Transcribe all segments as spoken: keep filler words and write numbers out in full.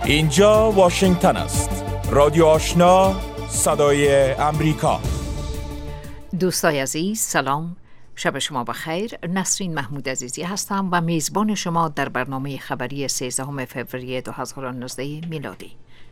اینجا واشنگتن است. رادیو آشنا، صدای امریکا. دوستای عزیز سلام، شب شما بخیر. نسرین محمود عزیزی هستم و میزبان شما در برنامه خبری سیزدهم فوریه دو هزار و نوزده میلادی.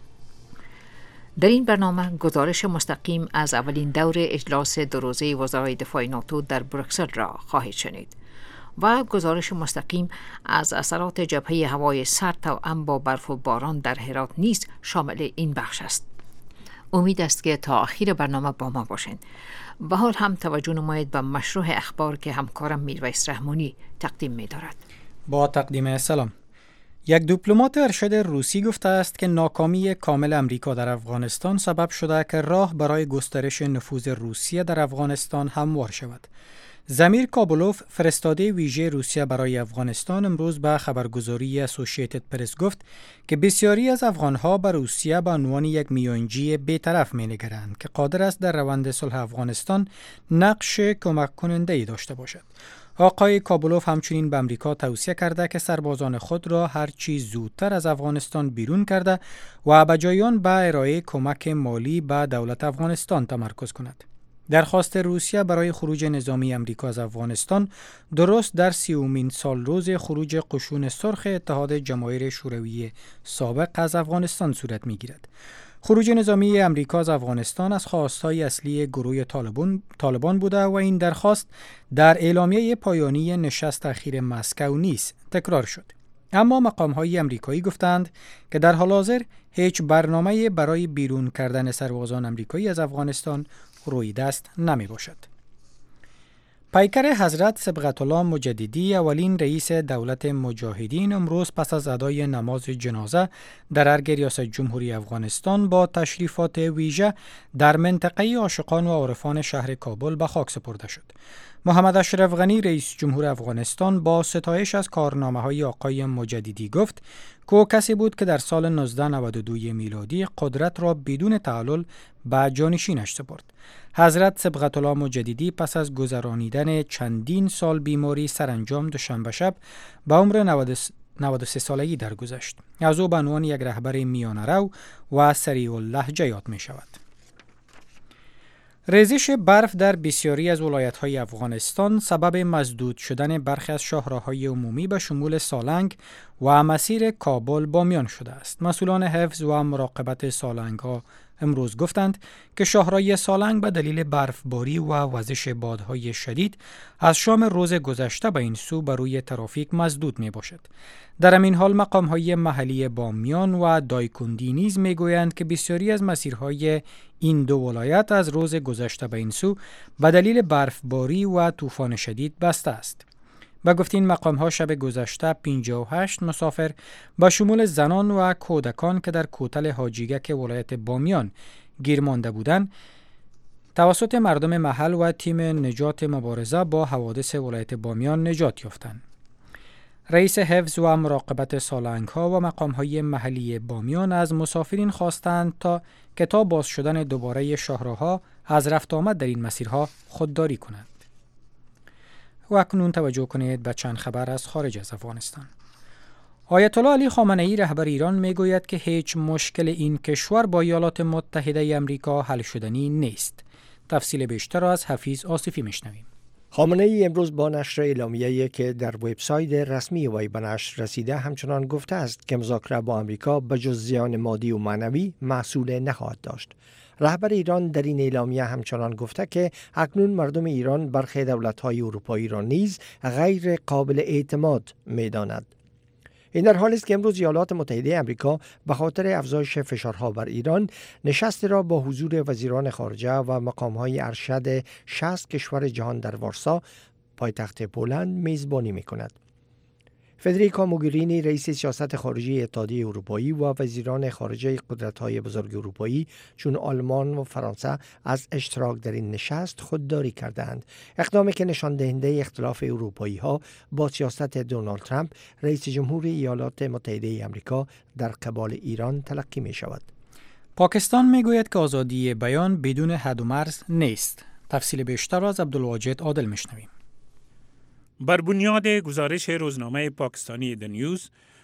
در این برنامه گزارش مستقیم از اولین دور اجلاس دو روزه وزرای دفاع ناتو در بروکسل را خواهید شنید و گزارش مستقیم از اثرات جبهه هوای سرد توأم با برف و باران در هرات نیز شامل این بخش است. امید است که تا آخر برنامه با ما باشین. به حال هم توجه نمایید به مشروع اخبار که همکارم میرویس رحمانی تقدیم می دارد. با تقدیم سلام. یک دیپلمات ارشد روسی گفته است که ناکامی کامل امریکا در افغانستان سبب شده که راه برای گسترش نفوذ روسیه در افغانستان هموار شود. زمیر کابولوف، فرستاده ویژه روسیه برای افغانستان، امروز به خبرگزاری اسوسییتد پرس گفت که بسیاری از افغانها به روسیه به عنوان یک میانجی بی‌طرف می‌نگرند که قادر است در روند صلح افغانستان نقش کمک کننده‌ای داشته باشد. آقای کابولوف همچنین به امریکا توصیه کرده که سربازان خود را هر چی زودتر از افغانستان بیرون کرده و به جای آن به ارائه کمک مالی به دولت افغانستان تمرکز کند. درخواست روسیه برای خروج نظامی امریکا از افغانستان درست در سیومین سال روز خروج قشون سرخ اتحاد جماهیر شوروی سابق از افغانستان صورت می‌گیرد. خروج نظامی امریکا از افغانستان از خواستهای اصلی گروه طالبان طالبان بوده و این درخواست در اعلامیه پایانی نشست اخیر مسکو نیز تکرار شد. اما مقام‌های امریکایی گفتند که در حال حاضر هیچ برنامه‌ای برای بیرون کردن سربازان امریکایی از افغانستان روی دست نمی باشد. پیکر حضرت صبغت الله مجددی، اولین رئیس دولت مجاهدین، امروز پس از ادای نماز جنازه در ارگ ریاست جمهوری افغانستان با تشریفات ویژه در منطقه عاشقان و عارفان شهر کابل به خاک سپرده شد. محمد اشرف غنی، رئیس جمهور افغانستان، با ستایش از کارنامه‌های آقای مجددی گفت که او کسی بود که در سال نوزده نود و دو میلادی قدرت را بدون تعلل به جانشینش سپرد. حضرت صبغت الله مجددی پس از گذرانیدن چندین سال بیماری سرانجام دوشنبه شب به عمر نود و سه سالگی درگذشت. از او به عنوان یک رهبر میانه‌رو و سریع اللهجه یاد می شود. ریزش برف در بسیاری از ولایت‌های افغانستان سبب مسدود شدن برخی از شاهراهای عمومی به شمول سالنگ و مسیر کابل بامیان شده است. مسئولان حفظ و مراقبت سالنگ‌ها امروز گفتند که شاهرای سالنگ به دلیل برفباری و وزش بادهای شدید از شام روز گذشته به این سو بر روی ترافیک مسدود می باشد. در همین حال مقام‌های محلی بامیان و دایکندی نیز می‌گویند که بسیاری از مسیرهای این دو ولایت از روز گذشته به این سو به دلیل برفباری و طوفان شدید بسته است. با گفتین مقام‌ها شب گذشته پنجاه و هشت مسافر با شمول زنان و کودکان که در کوتل حاجیگک ولایت بامیان گیر مانده بودند توسط مردم محل و تیم نجات مبارزه با حوادث ولایت بامیان نجات یافتند. رئیس حفظ و مراقبت سالنگ‌ها و مقام‌های محلی بامیان از مسافرین خواستند تا که تا باز شدن دوباره شاهراها از رفت آمد در این مسیرها خودداری کنند. و اکنون توجه کنید به چند خبر از خارج از افغانستان. آیت الله علی خامنه‌ای، رهبر ایران، میگوید که هیچ مشکل این کشور با ایالات متحده آمریکا حل شدنی نیست. تفصیل بیشتر را از حفیظ آصفی میشنویم. خامنه‌ای امروز با نشر اعلامیه‌ای که در وبسایت رسمی وی به نشر رسیده همچنان گفته است که مذاکره با آمریکا به جز زیان مادی و معنوی محصول نخواهد داشت. رهبر ایران در این اعلامیه همچنان گفته که اکنون مردم ایران برخی دولت‌های اروپایی را نیز غیر قابل اعتماد می‌داند. این در حالی است که امروز ایالات متحده آمریکا به خاطر افزایش فشارها بر ایران نشست را با حضور وزیران خارجه و مقام‌های ارشد شصت کشور جهان در وارسا، پایتخت پولند، میزبانی می‌کند. فدریکا موگرینی، رئیس سیاست خارجی اتحادیه اروپایی، و وزیران خارجه قدرت‌های بزرگ اروپایی چون آلمان و فرانسه از اشتراک در این نشست خودداری کردند. اقدامی که نشان دهنده اختلاف اروپایی‌ها با سیاست دونالد ترامپ، رئیس جمهور ایالات متحده آمریکا، در قبال ایران تلقی می‌شود. پاکستان میگوید که آزادی بیان بدون حد و مرز نیست. تفصیل بیشتر از عبدالواجد عادل میشنویم. بر بنیاد گزارش روزنامه پاکستانی د نیوز،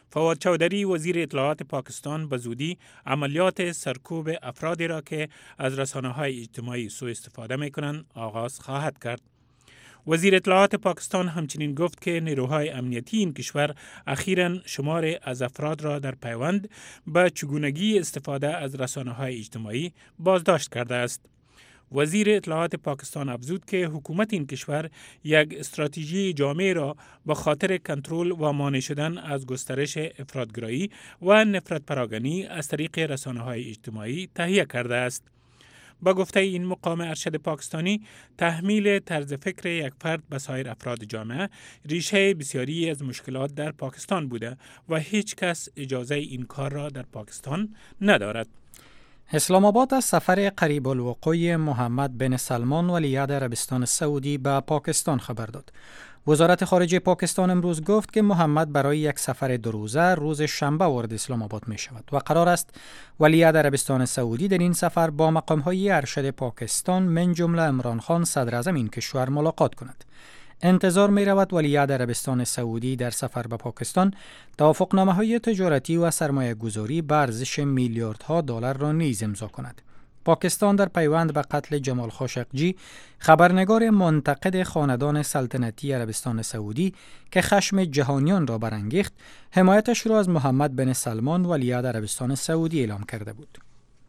فواد چودری وزیر اطلاعات پاکستان به زودی عملیات سرکوب افرادی را که از رسانه‌های اجتماعی سوء استفاده می‌کنند آغاز خواهد کرد. وزیر اطلاعات پاکستان همچنین گفت که نیروهای امنیتی این کشور اخیراً شمار از افراد را در پیوند به چگونگی استفاده از رسانه‌های اجتماعی بازداشت کرده است. وزیر اطلاعات پاکستان افزود که حکومت این کشور یک استراتژی جامع را به خاطر کنترل و مانع شدن از گسترش افراطگرایی و نفرت پراگنی از طریق رسانه‌های اجتماعی تهیه کرده است. با گفته این مقام ارشد پاکستانی، تحمیل طرز فکر یک فرد به سایر افراد جامعه ریشه بسیاری از مشکلات در پاکستان بوده و هیچ کس اجازه این کار را در پاکستان ندارد. اسلام آباد از سفر قریب الوقوع محمد بن سلمان ولیعهد عربستان سعودی به پاکستان خبر داد. وزارت خارجه پاکستان امروز گفت که محمد برای یک سفر دو روزه روز شنبه وارد اسلام آباد می شود و قرار است ولیعهد عربستان سعودی در این سفر با مقام‌های ارشد پاکستان من جمله عمران خان صدر اعظم این کشور ملاقات کند. انتظار می رود ولیعهد عربستان سعودی در سفر به پاکستان توافقنامه‌های تجارتی و سرمایه گذاری به ارزش میلیاردها دلار را نیز امضا کند. پاکستان در پیوند به قتل جمال خاشقجی، خبرنگار منتقد خاندان سلطنتی عربستان سعودی که خشم جهانیان را برانگیخت، حمایتش را از محمد بن سلمان ولیعهد عربستان سعودی اعلام کرده بود.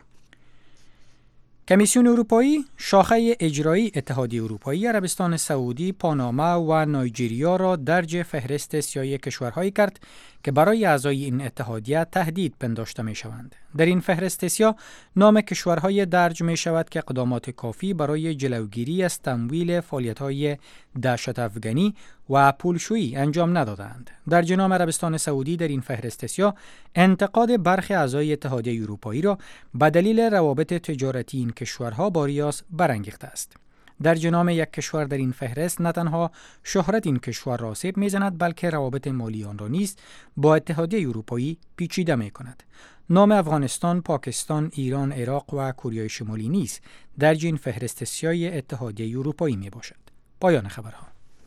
کمیسیون اروپایی، شاخه اجرایی اتحادیه اروپایی، عربستان سعودی، پاناما و نایجریا را درج فهرست سیاه کشورهایی کرد که برای اعضای این اتحادیه تهدید پنداشته می شوند. در این فهرست سیاه نام کشورهای درج می شود که اقدامات کافی برای جلوگیری از تمویل فعالیت‌های دهشت افغانی و پولشویی انجام ندادند. در جناب عربستان سعودی در این فهرست سیاه انتقاد برخی اعضای اتحادیه اروپایی را به دلیل روابط تجارتی این کشورها با ریاض برانگیخته است. در جناب یک کشور در این فهرست نه تنها شهرت این کشور را آسیب می‌زند بلکه روابط مالی آن را نیز با اتحادیه اروپایی پیچیده می‌کند. نام افغانستان، پاکستان، ایران، عراق و کره شمالی نیز در این فهرست سیاه اتحادیه اروپایی میباشد. پایان خبرها.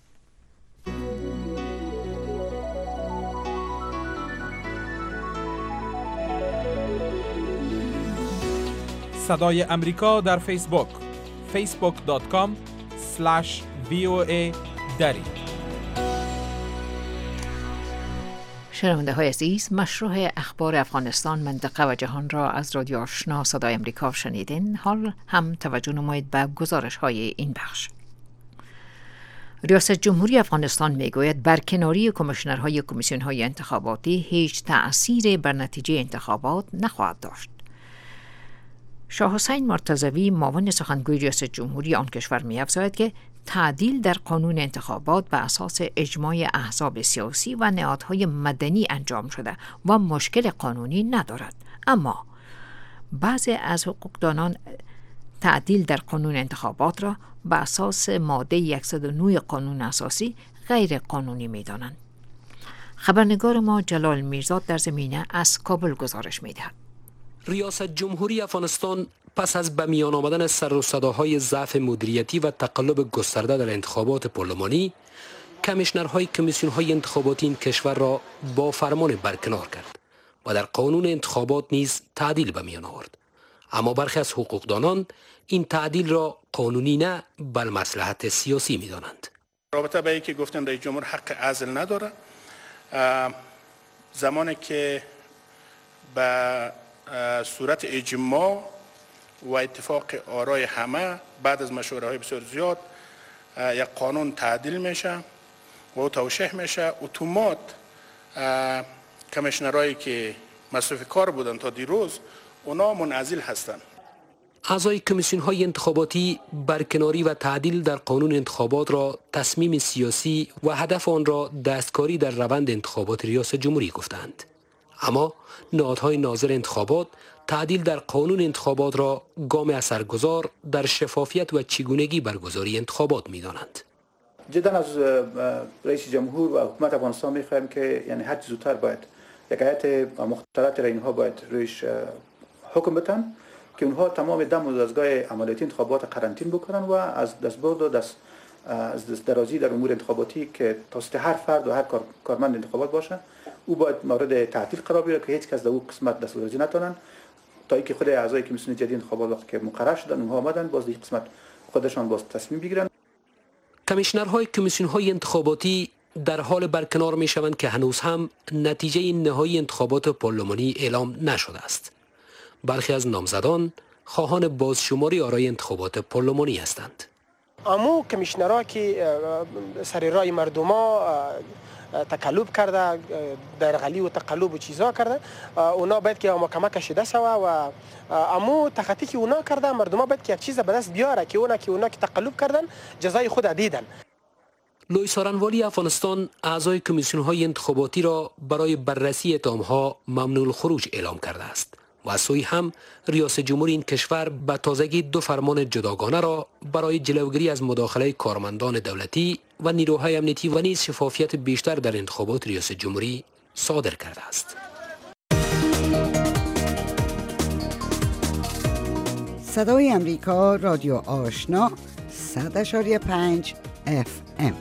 صدای امریکا در فیسبوک فیسبوک دات کام اسلش وی او ای دری. شنونده های عزیز، مشروع اخبار افغانستان، منطقه و جهان را از رادیو آشنا صدای امریکا شنیدین. حال هم توجه نمایید به گزارش های این بخش. ریاست جمهوری افغانستان میگوید برکناری کمیشنرهای کمیسیون های انتخاباتی هیچ تأثیر بر نتیجه انتخابات نخواهد داشت. شاه حسین مرتضوی معاون سخنگوی ریاست جمهوری آن کشور می‌افزاید که تعدیل در قانون انتخابات به اساس اجماع احزاب سیاسی و نهادهای مدنی انجام شده و مشکل قانونی ندارد، اما بعضی از حقوقدانان تعدیل در قانون انتخابات را به اساس ماده صد و نه قانون اساسی غیر قانونی می‌دانند. خبرنگار ما جلال میرزاد در زمینه از کابل گزارش می‌دهد. ریاست جمهوری افغانستان پس از به میان آمدن سر و صداهای ضعف مدیریتی و تقلب گسترده در انتخابات پارلمانی، کمیشنرهای کمیسیون‌های انتخاباتی این کشور را با فرمان برکنار کرد و در قانون انتخابات نیز تعدیل به میان آورد. اما برخی از حقوقدانان این تعدیل را قانونی نه بل مصلحت سیاسی می‌دانند. رابطه به اینکه گفتن رئیس جمهور حق عزل نداره، زمانی که به صورت اجماع و اتفاق آرای همه بعد از مشوره های بسیار زیاد یک قانون تعدیل میشه و توشیح میشه، اتومات کمیشنرایی که مصروف کار بودن تا دیروز اونا منعزل هستند. اعضای کمیسیون های انتخاباتی برکناری و تعدیل در قانون انتخابات را تصمیم سیاسی و هدف آن را دستکاری در روند انتخابات ریاست جمهوری گفتند. اما نهادهای ناظر انتخابات تعدیل در قانون انتخابات را گام اثرگذار در شفافیت و چگونگی برگزاری انتخابات می‌دانند. جدا از رئیس جمهور و حکومت افغانستان می‌خواهیم که یعنی هر زودتر باید یک هیئت مختلط را اینها باید رویش حکم بدن که اونها تمام دم و دستگاه عملیاتی انتخابات قرنطین بکنن و از دستبرد و دست از دست درازی در امور انتخاباتی که توسط هر فرد و هر کار، کارمند انتخابات باشه او باید مورد تعطیل قرار بگیره که هیچ کس در او قسمت دستورزی نتونن تا اینکه خود اعضای کمیسیون جدید انتخابات وقتی که مقرر شدن اونها آمدن باز این قسمت خودشان باز تصمیم بگیرن. کمیشنرهای کمیسیون‌های انتخاباتی در حال برکنار می‌شوند که هنوز هم نتیجه نهایی انتخابات پارلمانی اعلام نشده است. برخی از نامزدان خواهان بازشماری آرای انتخابات پارلمانی هستند. امو کمیشنرها که سر رای مردما تقلب کرده، درغلی و تقلب و چیزا کرده، اونا باید که اما کمک کشیده شوه و امو تخطی که اونا کرده مردما باید که یک چیز به دست بیاره که اونا که اونا که تقلب کردن جزای خود دیدن. لوی سارنوالی افغانستان اعضای کمیسیون‌های انتخاباتی را برای بررسی اتهام‌ها ممنوع الخروج اعلام کرده است و از سوی هم ریاست جمهوری این کشور به تازگی دو فرمان جداگانه را برای جلوگیری از مداخله کارمندان دولتی و نیروهای امنیتی و نیز شفافیت بیشتر در انتخابات ریاست جمهوری صادر کرده است. صدای امریکا، رادیو آشنا، صد اشاری پنج اف ام.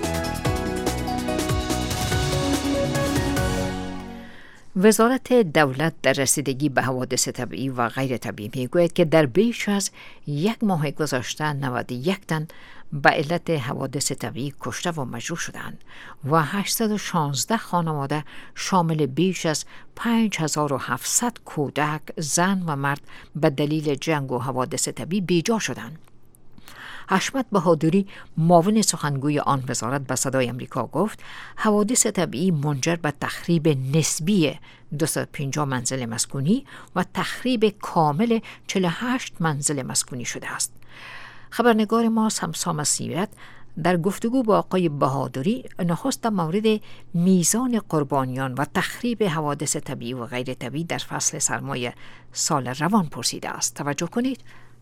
وزارت دولت در رسیدگی به حوادث طبیعی و غیر طبیعی میگوید که در بیش از یک ماه گذشته نود و یک تن به علت حوادث طبیعی کشته و مجروح شدند و هشتصد و شانزده خانواده شامل بیش از پنج هزار و هفتصد کودک، زن و مرد به دلیل جنگ و حوادث طبیعی بیجا شدند. حشمت بهادری معاون سخنگوی آن وزارت به صدای امریکا گفت حوادث طبیعی منجر به تخریب نسبی دویست و پنجاه منزل مسکونی و تخریب کامل چهل و هشت منزل مسکونی شده است. خبرنگار ما سمسام سیرت در گفتگو با آقای بهادری نخست مورد میزان قربانیان و تخریب حوادث طبیعی و غیر طبیعی در فصل سرمای سال روان پرسیده است. توجه کنید.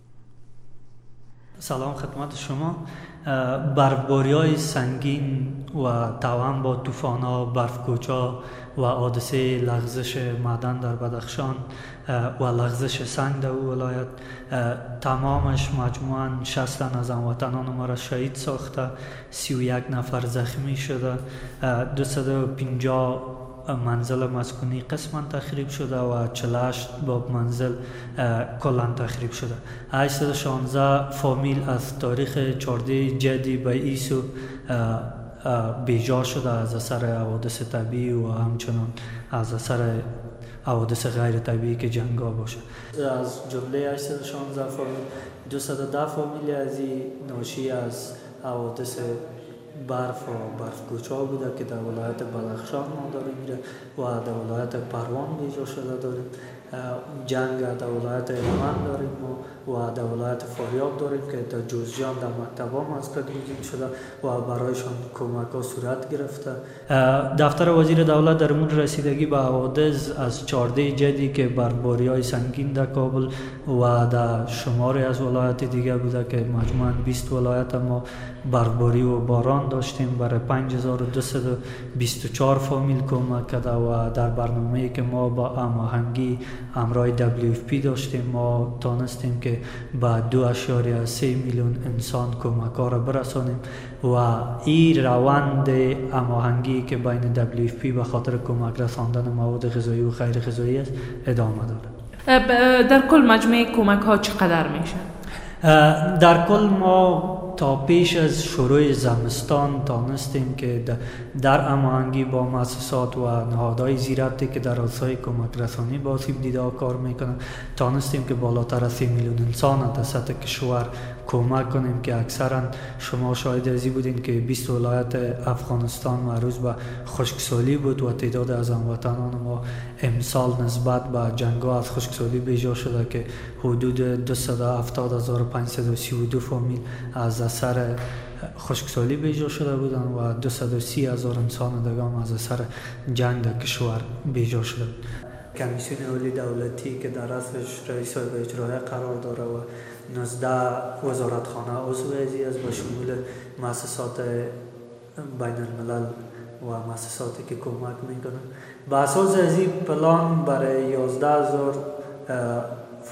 سلام خدمت شما. برفباری‌های سنگین و توأم با طوفان‌ها، برف‌کوچ‌ها و حادثه لغزش معدن در بدخشان و لغزش سنگ در ولایت تمامش مجموعاً شصت تن از هموطنان ما را شهید ساخته، سی و یک نفر زخمی شده، دویست و پنجاه منزل مسکونی قسما تخریب شده و چهل و هشت باب منزل کلا تخریب شده. هشتصد و شانزده فامیل از تاریخ چهاردهم جدی به ایسو بیجار شده از اثر حوادث طبیعی و همچنان از اثر حوادث غیر طبیعی که جنگا باشه. از جمله هشتصد و شانزده فامیل دویست و ده فامیل از این ناشی از حوادث برف و برف کوچا بوده که در ولایت بدخشان ما داریم میره و در ولایت پروان بیجا شده داریم. جنگ در ولایت هلمند داریم و در ولایت فاریاب داریم که در جوزجان در مکتبا مسکن گزین شده و برایشان کمک ها صورت گرفته. دفتر وزیر دولت در مورد رسیدگی به حوادث از چهاردهم جدی که برفباری های سنگین در کابل و در شماری از ولایت دیگه بوده که مجموعاً بیست ولایت ما برفباری و باران داشتیم. برای پنج هزار و دویست و بیست و چهار فامیل کمک کرده و در برنامه‌ای که ما با هماهنگی همراه دبلیو اف پی داشتیم ما تانستیم که با دو اشاریه سه میلیون انسان کمک ها را برسانیم و این روند هماهنگی که بین دبلیو اف پی به خاطر کمک رساندن مواد غذایی و غیر غذایی است ادامه داره. در کل مجموع کمک ها چقدر میشه؟ در کل ما تا پیش از شروع زمستان تانستیم که در هماهنگی با مؤسسات و نهادهای زیربطی که در راستای کمک رسانی با آسیب دیده کار میکنند تانستیم که بالاتر از سه میلیون انسان در سطح کشور کمک کنیم که اکثرا شما شاهد ازی بودین که بیست ولایت افغانستان معروض به خشکسالی بود و تعداد از هموطنان ما امسال نسبت به جنگ‌ها از خشکسالی بیجا شده که حدود دویست و هفتاد هزار و پانصد و سی و دو فامیل از اثر خشکسالی بیجا شده بودند و دویست و سی هزار انسان دیگه از اثر جنگ در کشور بیجا شده. کمیسیون عالی دولتی که در اصلش رئیس به اجرای قرار داره و نوزده وزارتخانه عضو ازی است به شمول مؤسسات بین الملل و مؤسساتی که کمک میکنن. به اساس از این پلان برای یازده هزار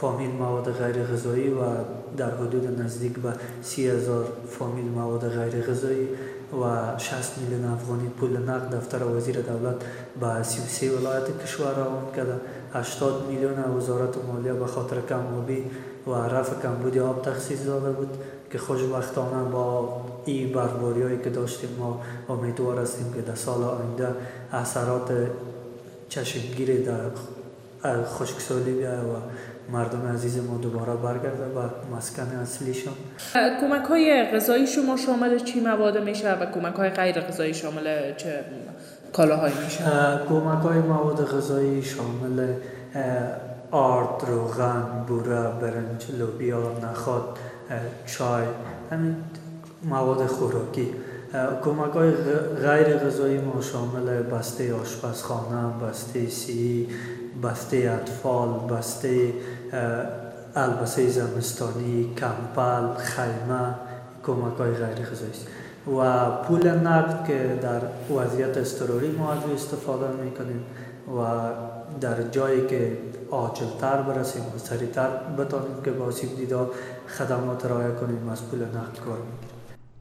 فامیل مواد غیر غذایی و در حدود نزدیک به سی هزار فامیل مواد غیر غذایی و شصت میلیون افغانی پول نقد دفتر وزیر دولت به سی و سه ولایت کشور روان کرده. هشتاد میلیون وزارت مالیه به خاطر کم‌آبی و رفع کمبود آب تخصیص داده بود که خوشبختانه با این برفباری‌هایی که داشتیم ما امیدوار هستیم که در سال آینده اثرات چشمگیری در خشکسالی بیاید و مردم عزیز ما دوباره برگرده و مسکن اصلیشون. کمک های غذایی شما شامل چی مواد میشه و کمک های غیر غذایی شامل چه کالاهایی میشه؟ کمک های مواد غذایی شامل آرد، روغن، بوره، برنج، لوبیا، نخود، چای، همین مواد خوراکی. کمک های غیر غذایی ما شامل بسته آشپزخانه، بسته سی، بسته اطفال، بسته البسه زمستانی، کمپل، خیمه، کمک های غیر غذایی است. و پول نقد که در وضعیت اضطراری ما از استفاده میکنیم و در جایی که عاجلتر برسیم و سریعتر بتانیم که با آسیب دیده خدمات ارائه کنیم از پول نقد کار میگیریم.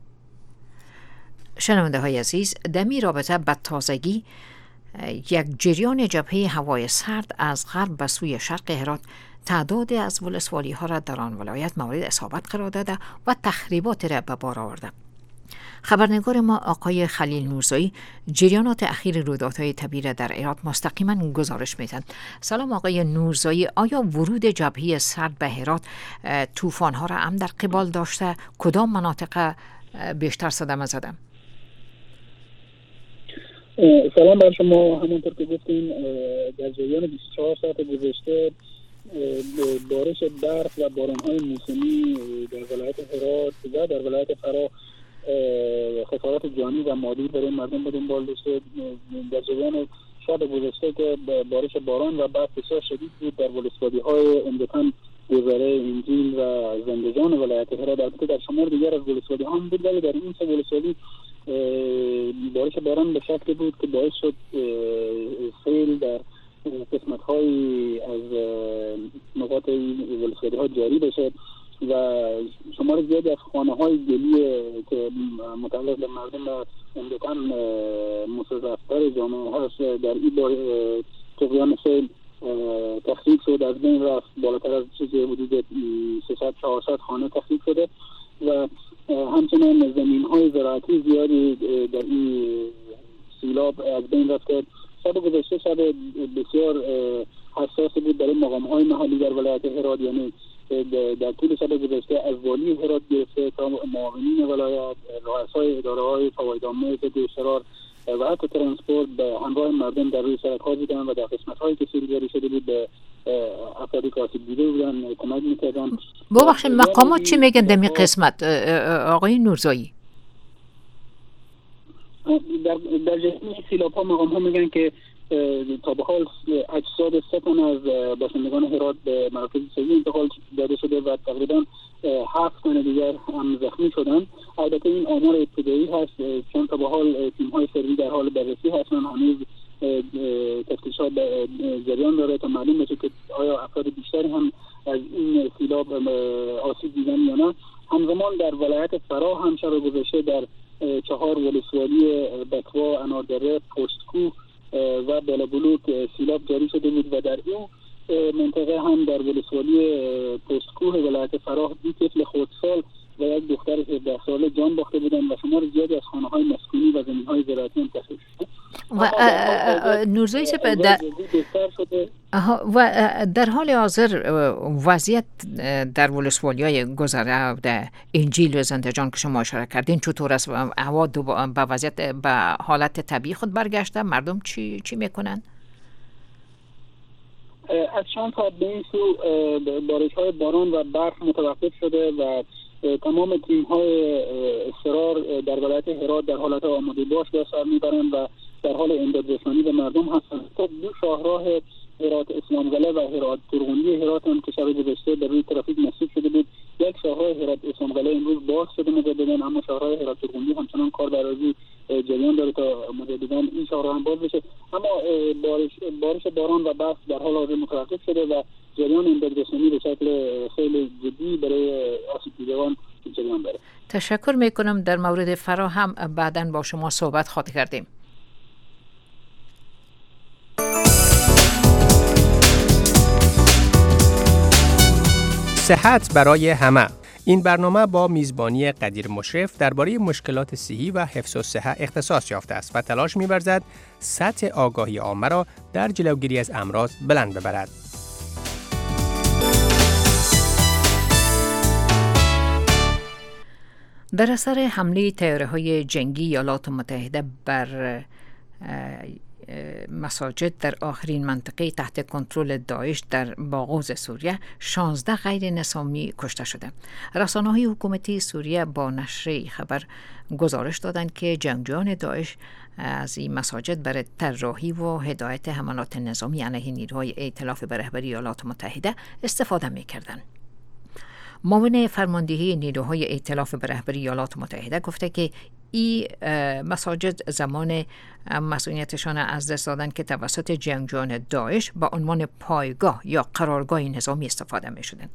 شنونده های عزیز، در می رابطه به تازگی یک جریان جبهه هوای سرد از غرب به سوی شرق هرات تعداد از ولسوالی ها را در آن ولایت مورد اصابت قرار داده و تخریبات را به بار آورده. خبرنگار ما آقای خلیل نورزایی جریانات اخیر رویدادهای طبیعی را در هرات مستقیما گزارش میدهند. سلام آقای نورزایی، آیا ورود جبهه سرد به هرات طوفان ها را هم در قبال داشته؟ کدام مناطق بیشتر صدمه زده؟ سلام بر شما. همونطور که گفتیم در جریان بیست و چهار ساعت گذشته بارش برف و باران‌های موسمی در ولایت هرات و در ولایت فرا خسارات جانی و مالی برای مردم به دنبال داشته. در جریان شب گذشته که بارش باران و برف بسیار شدید بود در ولسوالی‌های عمدتاً گذره، انجیل و زندجان ولایت هرات. البته در شمار دیگر از ولسوالی هم بود، ولی در این سه ولسوالی بارش باران به شکلی بود که باعث شد سیل در قسمت‌های از نقاط ولسوالی ها جاری بشه و شمار زیادی از خانه‌های گلی که متعلق به مردم عمدتاً مستضعفتر جامعه هاست در این بار طغیان سیل تخریب شد، از بین رفت. بالاتر از چیزی حدود سیصد چهارصد خانه تخریب شده و همچنین زمین‌های زراعتی زیادی در این سیلاب از بین رفته. شب گذشته شب بسیار حساسی بود برای مقام‌های محلی در ولایت هرات، یعنی در طول شب گذشته از والی هرات گرفته تا معاونین ولایت، رؤسای اداره‌های فوایدامه ضد اشترار و حتی ترانسپورت به همراه مردم در روی سړک‌ها بودن و در قسمت‌هایی که سیل جاری شده بود به افرادی که آسیب دیده بودن کمک می‌کردن. ببخشید مقامات چی میگن در این قسمت آقای نورزایی؟ در در جریان سیلاب‌ها مقام‌ها میگن که تا به حال اجساد سه تن از باشندگان هرات به مراکز صحی انتقال داده شده و تقریبا هفت تن دیگر هم زخمی شدن. البته این آمار ابتدایی هست چون تا به حال تیم‌های سروی در حال بررسی هستن، هنوز تفتیشات جریان داره تا معلوم بشه که آیا افراد بیشتری هم از این سیلاب آسیب دیدن یا نه. همزمان در ولایت فرا هم شب گذشته در چهار ولسوالی بکوا، اناردره، پشتکوه و بالابلوک سیلاب جاری شده بود و در این منطقه هم در ولسوالی پشتکوه ولایت فرا دو طفل خردسال و یک دختر هفده ساله جان باخته بودند و شمار زیادی از خانه‌های مسکونی و زمین‌های زراعتی هم تخریب شده. و نورزایی صاحب در و در حال حاضر وضعیت در ولسوالی‌های گذره در انجیل و زندجان که شما اشاره کردین چطور است؟ هوا به وضعیت به حالت طبیعی خود برگشته؟ مردم چی چی میکنن؟ از چند ساعت به این سو بارش‌های باران و برف متوقف شده و تمام تیم‌های اصرار در ولایت هرات در حالت آماده باش به سر میبرند و در حال امداد رسانی به مردم هستند. دو شاهراه هرات اسلام قلعه و هرات ترغونی هرات هم که شب گذشته در روی ترافیک مصدوم شده بود. یک شاهراه هرات اسلام قلعه امروز باز شده مجددا، اما شاهراه هرات ترغونی همچنان کار برازی جریان داره تا مجددا این شاهراه هم باز بشه. اما بارش بارش باران و برف در حال حاضر متوقف شده و جریان امدادرسانی به شکل خیلی جدی برای آسیب دیدگان جریان داره. تشکر میکنم. در مورد فرا هم بعداً با شما صحبت خواهد کردیم. صحت برای همه. این برنامه با میزبانی قدیر مشرف درباره مشکلات صحی و حفظ الصحه اختصاص یافته است و تلاش می‌ورزد سطح آگاهی عامه را در جلوگیری از امراض بلند ببرد. در اثر حمله طیاره‌های جنگی ایالات متحده بر مساجد در آخرین منطقه تحت کنترل داعش در باغوز سوریه شانزده غیر نظامی کشته شده. رسانه‌های حکومتی سوریه با نشر خبر گزارش دادند که جنگجویان داعش از این مساجد برای طراحی و هدایت حملات نظامی علیه نیروهای ائتلاف به رهبری ایالات متحده استفاده می‌کردند. معاون فرماندهی نیروهای ائتلاف به رهبری ایالات متحده گفته که این مساجد زمان مسئولیتشان از دست دادن که توسط جنگجویان داعش با عنوان پایگاه یا قرارگاه نظامی استفاده می شدن.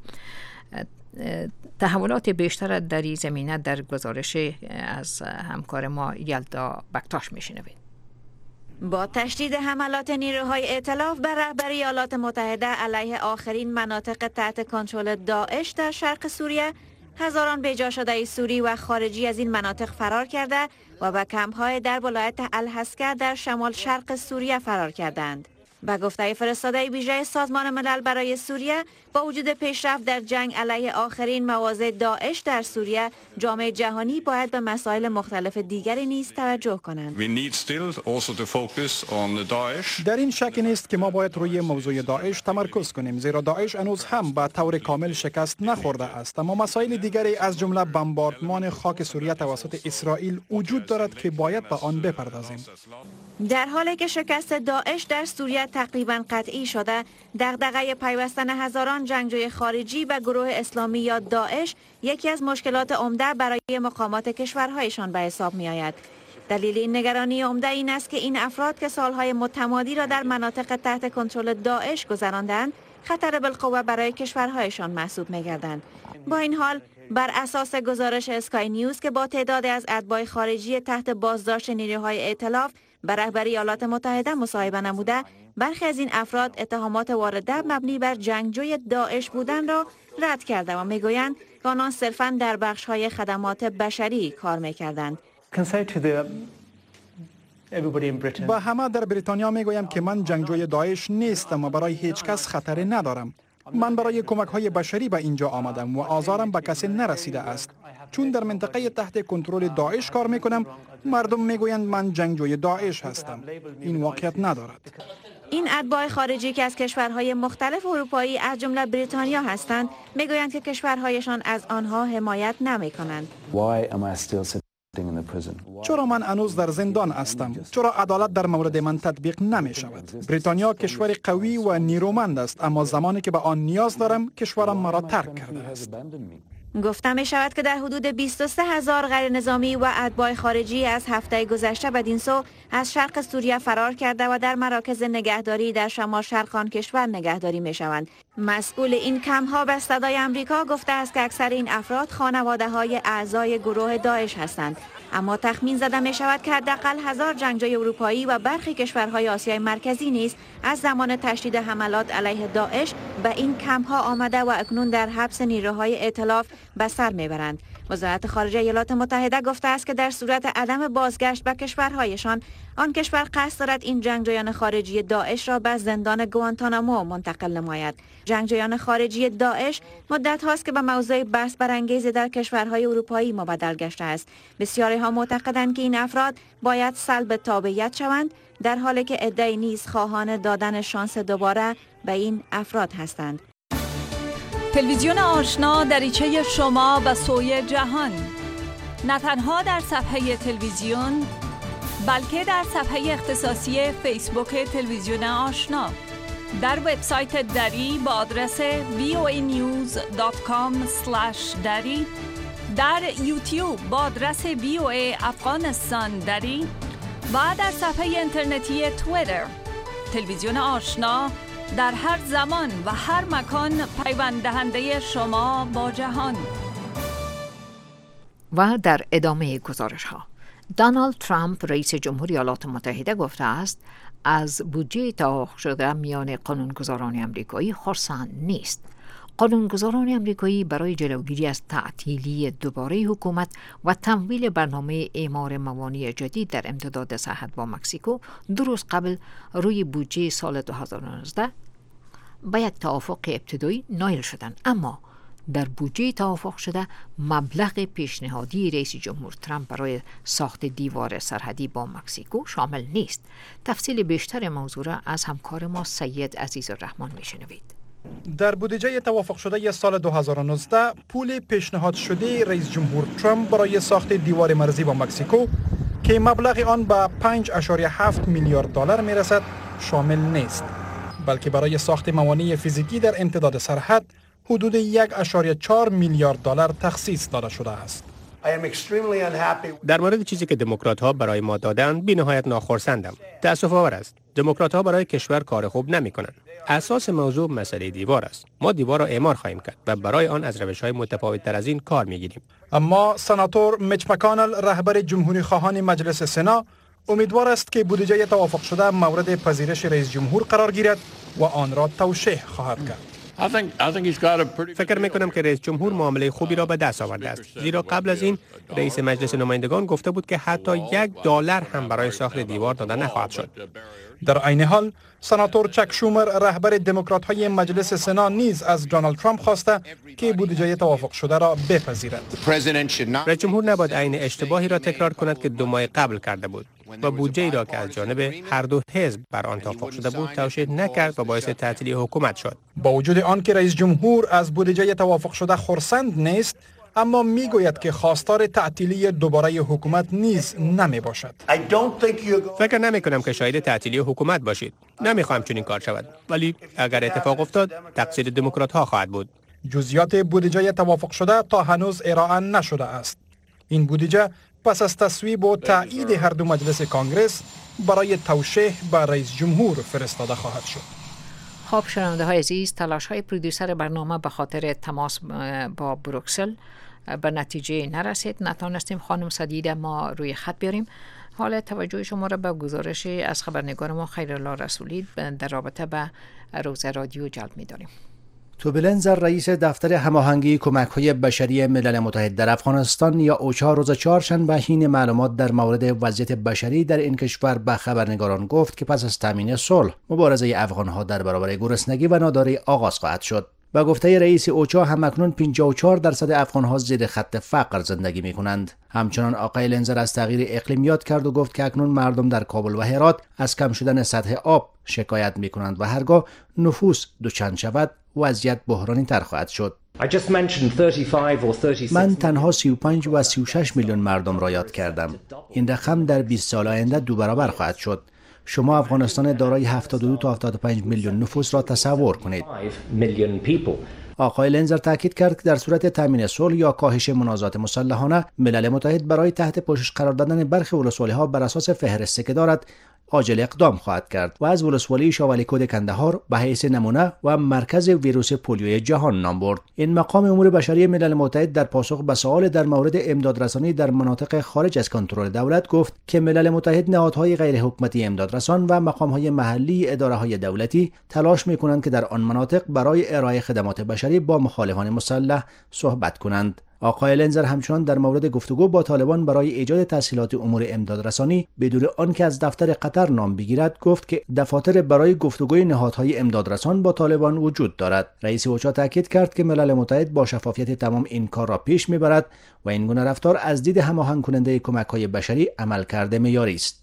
تحولات بیشتر در این زمینه در گزارش از همکار ما یلدا بکتاش می شنوید. با تشدید حملات نیروهای ائتلاف بر رهبری ایالات متحده علیه آخرین مناطق تحت کنترل داعش در شرق سوریه، هزاران بیجا شده سوری و خارجی از این مناطق فرار کرده و به کمپ‌های در ولایت الحسکه در شمال شرق سوریه فرار کردند. به گفته فرستاده ویژه سازمان ملل برای سوریه، با وجود پیشرفت در جنگ علیه آخرین مواضع داعش در سوریه، جامعه جهانی باید به مسائل مختلف دیگری نیز توجه کنند. در این شک نیست که ما باید روی موضوع داعش تمرکز کنیم، زیرا داعش هنوز هم به طور کامل شکست نخورده است، اما مسائل دیگری از جمله بمباردمان خاک سوریه توسط اسرائیل وجود دارد که باید به آن بپردازیم. در حالی که شکست داعش در سوریه تقریباً قطعی شده، دغدغه پیوستن هزاران جنگجوی خارجی به گروه اسلامی یا داعش یکی از مشکلات عمده برای مقامات کشورهایشان به حساب می آید. دلیل این نگرانی عمده این است که این افراد که سالهای متمادی را در مناطق تحت کنترل داعش گذراندند، خطر بالقوه برای کشورهایشان محسوب می گردند. با این حال، بر اساس گزارش اسکای نیوز که با تعدادی از اتباع خارجی تحت بازداشت نیروهای ائتلاف به رهبری ایالات متحده مصاحبه نموده، برخی از این افراد اتهامات وارده مبنی بر جنگجوی داعش بودن را رد کرده و میگویند که آنان صرفاً در بخش‌های خدمات بشری کار می‌کردند. با همه در بریتانیا میگویم که من جنگجوی داعش نیستم و برای هیچ کس خطری ندارم. من برای کمک‌های بشری به اینجا آمدم و آزارم به کسی نرسیده است. چون در منطقه تحت کنترل داعش کار میکنم، مردم میگویند من جنگجوی داعش هستم. این واقعیت ندارد. این اتباع خارجی که از کشورهای مختلف اروپایی از جمله بریتانیا هستند، میگویند که کشورهایشان از آنها حمایت نمیکنند. چرا من هنوز در زندان هستم؟ چرا عدالت در مورد من تطبیق نمی شود؟ بریتانیا کشور قوی و نیرومند است، اما زمانی که به آن نیاز دارم، کشورم مرا ترک کرده است. گفته می شود که در حدود بیست و سه هزار غیر نظامی و اتباع خارجی از هفته گذشته بدین سو از شرق سوریه فرار کرده و در مراکز نگهداری در شمال شرق آن کشور نگهداری می شوند. مسئول این کمپ‌ها به صدای آمریکا گفته است که اکثر این افراد خانواده های اعضای گروه داعش هستند، اما تخمین زده می شود که حداقل هزار جنگجوی اروپایی و برخی کشورهای آسیای مرکزی نیز از زمان تشدید حملات علیه داعش به این کمپ‌ها آمده و اکنون در حبس نیروهای ائتلاف به سر میبرند. وزارت خارجه ایالات متحده گفته است که در صورت عدم بازگشت به کشورهایشان، آن کشور قصد دارد این جنگجویان خارجی داعش را به زندان گوانتانامو منتقل نماید. جنگجویان خارجی داعش مدت هاست که به موضوع بحث برانگیز در کشورهای اروپایی مبدل گشته است. بسیاری ها معتقدند که این افراد باید سلب تابعیت شوند، در حالی که عده‌ای نیز خواهان دادن شانس دوباره به این افراد هستند. تلویزیون آشنا دریچه شما به سوی جهان، نه تنها در صفحه تلویزیون بلکه در صفحه اختصاصی فیسبوک تلویزیون آشنا، در وبسایت دری با آدرس وی او ای نیوز دات کام اسلش دری، در یوتیوب با آدرس وی او ای افغانستان دری و در صفحه اینترنتی توییتر. تلویزیون آشنا در هر زمان و هر مکان پیوند دهنده شما با جهان. و در ادامه گزارش ها، دونالد ترامپ رئیس جمهوری ایالات متحده گفته است از بودجه توافق شده میان قانونگذاران آمریکایی خرسند نیست. قانونگذاران آمریکایی برای جلوگیری از تعطیلی دوباره حکومت و تمویل برنامه اعمار موانع جدید در امتداد سرحد با مکزیکو دو روز قبل روی بودجه سال دو هزار و نوزده با یک توافق ابتدایی نایل شدند، اما در بودجه توافق شده مبلغ پیشنهادی رئیس جمهور ترامپ برای ساخت دیوار سرحدی با مکزیکو شامل نیست. تفصیل بیشتر موضوع را از همکار ما سید عزیزالرحمن میشنوید. در بودجه توافق شده سال دو هزار و نوزده پول پیشنهاد شده رئیس جمهور ترامپ برای ساخت دیوار مرزی با مکزیکو که مبلغ آن به پنج ممیز هفت میلیارد دلار میرسد شامل نیست، بلکه برای ساخت موانع فیزیکی در امتداد سرحد حدود یک ممیز چهار میلیارد دلار تخصیص داده شده است. در مورد چیزی که دموکرات‌ها برای ما دادند بی‌نهایت ناخرسندم. تأسف آور است. دموکرات‌ها برای کشور کار خوب نمی‌کنند. اساس موضوع مسئله دیوار است. ما دیوار را اعمار خواهیم کرد و برای آن از روش‌های متفاوت‌تر از این کار می‌گیریم. اما سناتور میچ مکانل رهبر جمهوری خواهان مجلس سنا امیدوار است که بودجه توافق شده مورد پذیرش رئیس جمهور قرار گیرد و آن را توشیح خواهد کرد. فکر میکنم که رئیس جمهور معامله خوبی را به دست آورده است، زیرا قبل از این رئیس مجلس نمایندگان گفته بود که حتی یک دلار هم برای ساخت دیوار داده نخواهد شد. در عین حال سناتور چک شومر رهبر دموکرات‌های مجلس سنا نیز از دونالد ترامپ خواسته که بودجه توافق شده را بپذیرد. رئیس جمهور نباید عین اشتباهی را تکرار کند که دو ماه قبل کرده بود و بودجه‌ای را که از جانب هر دو حزب بر آن توافق شده بود توشیح نکرد و باعث تعطیلی حکومت شد. با وجود آن که رئیس جمهور از بودجه توافق شده خرسند نیست، اما میگوید که خواستار تعطیلی دوباره حکومت نیز نمی باشد. فکر نمی کنم که شاهد تعطیلی حکومت باشید. نمی خواهم چنین کار شود، ولی اگر اتفاق افتاد تقصیر دموکرات ها خواهد بود. جزئیات بودجه توافق شده تا هنوز ارائه نشده است. این بودجه پس از تصویب و تایید هر دو مجلس کانگرس برای توشیح به رئیس جمهور فرستاده خواهد شد. خب شنونده های عزیز، تلاش های پرودوسر برنامه به خاطر تماس با بروکسل به نتیجه نرسید. نتانستیم خانم سدیده ما روی خط بیاریم. حالا توجه شما را به گزارش از خبرنگار ما خیرالله رسولی در رابطه به روزه رادیو جلب می داریم. توبی لنزر رئیس دفتر هماهنگی کمک‌های بشری ملل متحد در افغانستان یا اوچا روز چهارشنبه حین معلومات در مورد وضعیت بشری در این کشور به خبرنگاران گفت که پس از تامین صلح مبارزه افغان‌ها در برابر گرسنگی و ناداری آغاز خواهد شد. با گفته رئیس اوچا همکنون پنجاه و چهار درصد افغان‌ها زیر خط فقر زندگی می‌کنند. همچنان آقای لنزر از تغییر اقلیم یاد کرد و گفت که اکنون مردم در کابل و هرات از کم شدن سطح آب شکایت می‌کنند و هرگاه نفوس دوچند شود وضعیت بحرانی تر خواهد شد. من تنها سی و پنج و سی و شش میلیون مردم را یاد کردم. این رقم در بیست سال آینده دو برابر خواهد شد. شما افغانستان دارای هفتاد و دو تا هفتاد و پنج میلیون نفوس را تصور کنید. آقای لنزر تاکید کرد که در صورت تامین صلح یا کاهش منازعات مسلحانه ملل متحد برای تحت پوشش قرار دادن برخی ولسوالی‌ها بر اساس فهرستی که دارد عاجل اقدام خواهد کرد و از ولسوالی شاولی کود کندهار به حیث نمونه و مرکز ویروس پولیوی جهان نام برد. این مقام امور بشری ملل متحد در پاسخ به سوال در مورد امدادرسانی در مناطق خارج از کنترل دولت گفت که ملل متحد، نهادهای غیر حکومتی امدادرسان و مقام‌های محلی اداره‌های دولتی تلاش می‌کنند که در آن مناطق برای ارائه خدمات بشری با مخالفان مسلح صحبت کنند. آقای لنزر همچنان در مورد گفتگو با طالبان برای ایجاد تسهیلات امور امدادرسانی بدون آنکه از دفتر قطر نام بگیرد گفت که دفاتر برای گفتگوی نهادهای امدادرسان با طالبان وجود دارد. رئیس اوچا تاکید کرد که ملل متحد با شفافیت تمام این کار را پیش میبرد و این گونه رفتار از دید هماهنگ کننده کمک‌های بشری عملکرد معیاری است.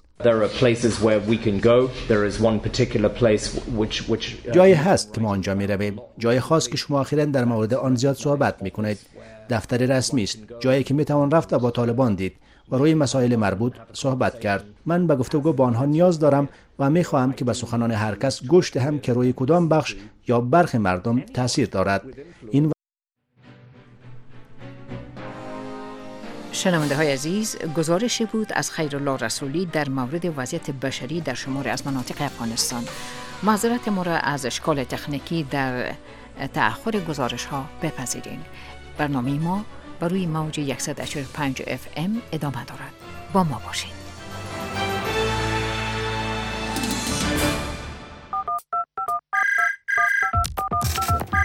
جایی هست که ما آنجا می رویم. جای خاص که شما اخیراً در مورد آن زیاد صحبت می کنید. دفتر رسمی است. جایی که می توان رفت و با طالبان دید و روی مسائل مربوط صحبت کرد. من به گفتگو با آنها نیاز دارم و می خواهم که به سخنان هر کس گوش دهم که روی کدام بخش یا برخی مردم تاثیر دارد. این شنونده های عزیز، گزارشی بود از خیرالله رسولی در مورد وضعیت بشری در شمار از مناطق افغانستان. معذرت ما را از اشکال تکنیکی در تأخر گزارش ها بپذیرین. برنامه ما بر روی موج صد و چهل و پنج اف ام ادامه دارد. با ما باشید.